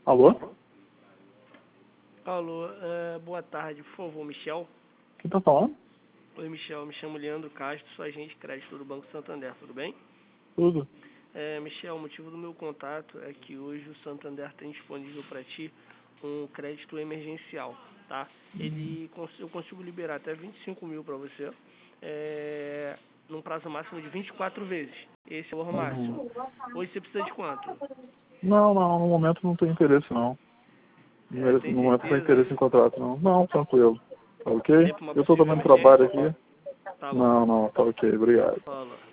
Alô? Alô, boa tarde, por favor, Michel. Quem tá falando? Oi, Michel, me chamo Leandro Castro, sou agente de crédito do Banco Santander, tudo bem? Tudo. Michel, o motivo do meu contato é que hoje o Santander tem disponível para ti um crédito emergencial, tá? Eu consigo liberar até 25 mil para você, num prazo máximo de 24 vezes. Esse é o valor máximo. Hoje você precisa de quanto? Não, no momento não tem interesse, não. Tem No momento não tem certeza? interesse em contrato, não. Não, tranquilo. Tá ok? Tem uma Eu tô possível também no trabalho emergência? aqui. Tá bom. Não, tá ok, obrigado. Fala.